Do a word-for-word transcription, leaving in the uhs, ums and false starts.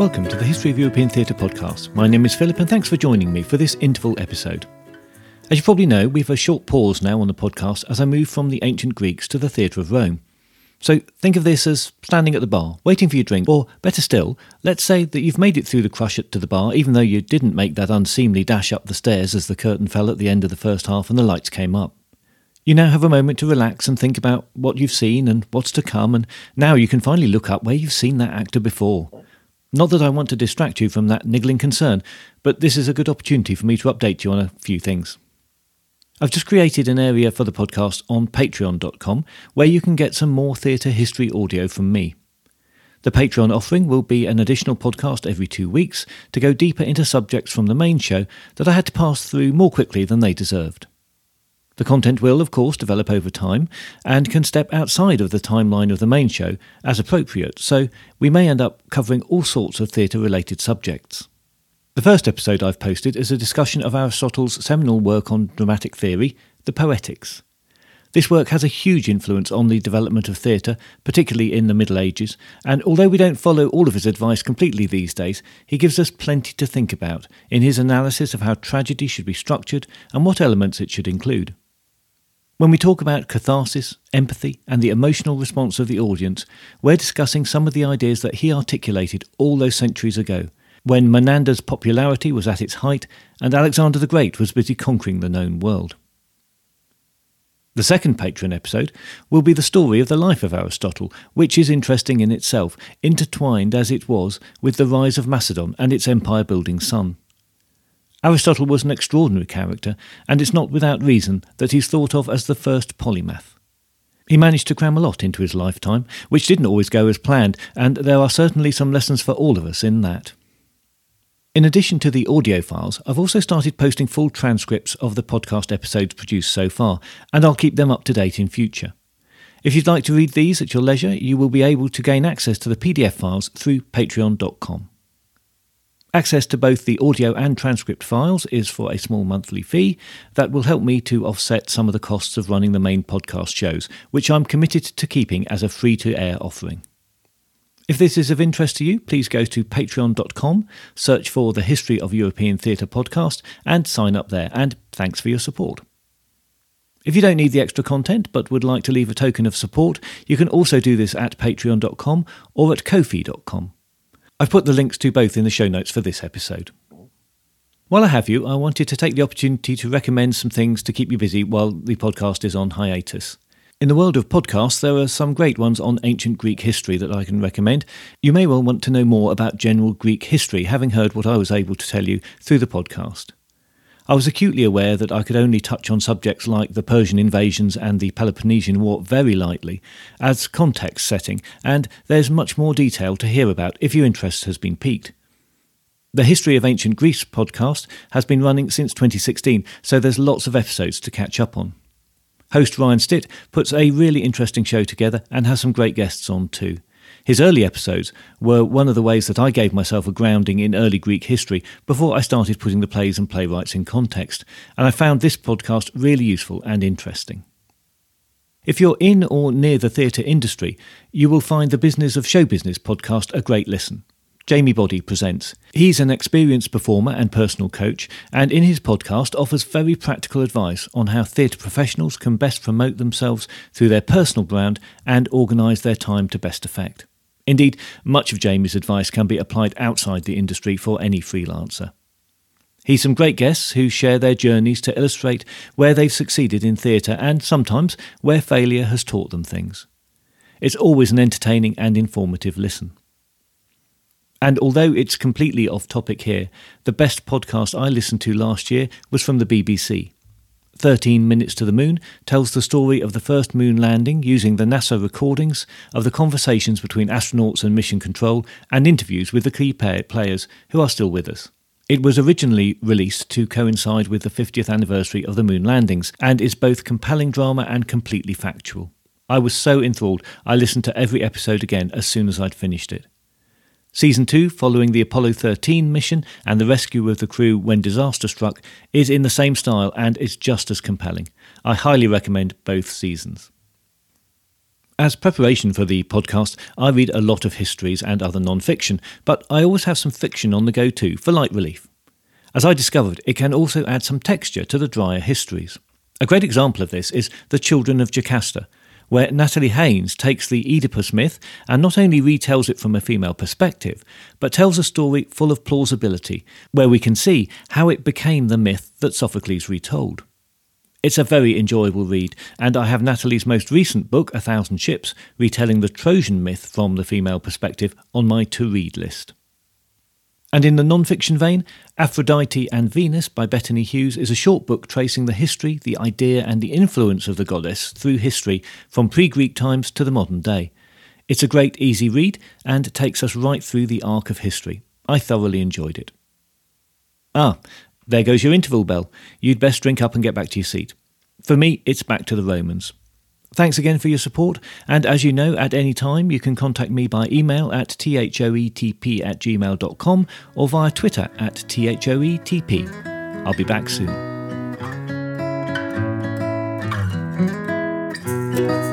Welcome to the History of European Theatre podcast. My name is Philip and thanks for joining me for this interval episode. As you probably know, we have a short pause now on the podcast as I move from the ancient Greeks to the theatre of Rome. So think of this as standing at the bar, waiting for your drink, or better still, let's say that you've made it through the crush to the bar even though you didn't make that unseemly dash up the stairs as the curtain fell at the end of the first half and the lights came up. You now have a moment to relax and think about what you've seen and what's to come, and now you can finally look up where you've seen that actor before. Not that I want to distract you from that niggling concern, but this is a good opportunity for me to update you on a few things. I've just created an area for the podcast on patreon dot com where you can get some more theatre history audio from me. The Patreon offering will be an additional podcast every two weeks to go deeper into subjects from the main show that I had to pass through more quickly than they deserved. The content will, of course, develop over time and can step outside of the timeline of the main show as appropriate, so we may end up covering all sorts of theatre-related subjects. The first episode I've posted is a discussion of Aristotle's seminal work on dramatic theory, the Poetics. This work has a huge influence on the development of theatre, particularly in the Middle Ages, and although we don't follow all of his advice completely these days, he gives us plenty to think about in his analysis of how tragedy should be structured and what elements it should include. When we talk about catharsis, empathy, and the emotional response of the audience, we're discussing some of the ideas that he articulated all those centuries ago, when Menander's popularity was at its height and Alexander the Great was busy conquering the known world. The second Patreon episode will be the story of the life of Aristotle, which is interesting in itself, intertwined as it was with the rise of Macedon and its empire-building son. Aristotle was an extraordinary character, and it's not without reason that he's thought of as the first polymath. He managed to cram a lot into his lifetime, which didn't always go as planned, and there are certainly some lessons for all of us in that. In addition to the audio files, I've also started posting full transcripts of the podcast episodes produced so far, and I'll keep them up to date in future. If you'd like to read these at your leisure, you will be able to gain access to the P D F files through patreon dot com. Access to both the audio and transcript files is for a small monthly fee that will help me to offset some of the costs of running the main podcast shows, which I'm committed to keeping as a free-to-air offering. If this is of interest to you, please go to patreon dot com, search for the History of European Theatre podcast, and sign up there, and thanks for your support. If you don't need the extra content but would like to leave a token of support, you can also do this at patreon dot com or at ko-fi dot com. I've put the links to both in the show notes for this episode. While I have you, I wanted to take the opportunity to recommend some things to keep you busy while the podcast is on hiatus. In the world of podcasts, there are some great ones on ancient Greek history that I can recommend. You may well want to know more about general Greek history, having heard what I was able to tell you through the podcast. I was acutely aware that I could only touch on subjects like the Persian invasions and the Peloponnesian War very lightly, as context setting, and there's much more detail to hear about if your interest has been piqued. The History of Ancient Greece podcast has been running since twenty sixteen, so there's lots of episodes to catch up on. Host Ryan Stitt puts a really interesting show together and has some great guests on too. His early episodes were one of the ways that I gave myself a grounding in early Greek history before I started putting the plays and playwrights in context, and I found this podcast really useful and interesting. If you're in or near the theatre industry, you will find the Business of Show Business podcast a great listen. Jamie Boddy presents. He's an experienced performer and personal coach, and in his podcast offers very practical advice on how theatre professionals can best promote themselves through their personal brand and organise their time to best effect. Indeed, much of Jamie's advice can be applied outside the industry for any freelancer. He's some great guests who share their journeys to illustrate where they've succeeded in theatre and sometimes where failure has taught them things. It's always an entertaining and informative listen. And although it's completely off topic here, the best podcast I listened to last year was from the B B C. thirteen Minutes to the Moon tells the story of the first moon landing using the NASA recordings of the conversations between astronauts and mission control and interviews with the key players who are still with us. It was originally released to coincide with the fiftieth anniversary of the moon landings and is both compelling drama and completely factual. I was so enthralled I listened to every episode again as soon as I'd finished it. Season two, following the Apollo thirteen mission and the rescue of the crew when disaster struck, is in the same style and is just as compelling. I highly recommend both seasons. As preparation for the podcast, I read a lot of histories and other non-fiction, but I always have some fiction on the go too, for light relief. As I discovered, it can also add some texture to the drier histories. A great example of this is The Children of Jocasta, where Natalie Haynes takes the Oedipus myth and not only retells it from a female perspective, but tells a story full of plausibility, where we can see how it became the myth that Sophocles retold. It's a very enjoyable read, and I have Natalie's most recent book, A Thousand Ships, retelling the Trojan myth from the female perspective, on my to-read list. And in the non-fiction vein, Aphrodite and Venus by Bettany Hughes is a short book tracing the history, the idea and the influence of the goddess through history from pre-Greek times to the modern day. It's a great easy read and takes us right through the arc of history. I thoroughly enjoyed it. Ah, there goes your interval bell. You'd best drink up and get back to your seat. For me, it's back to the Romans. Thanks again for your support, and as you know, at any time you can contact me by email at thoetp at gmail dot com or via Twitter at thoetp. I'll be back soon.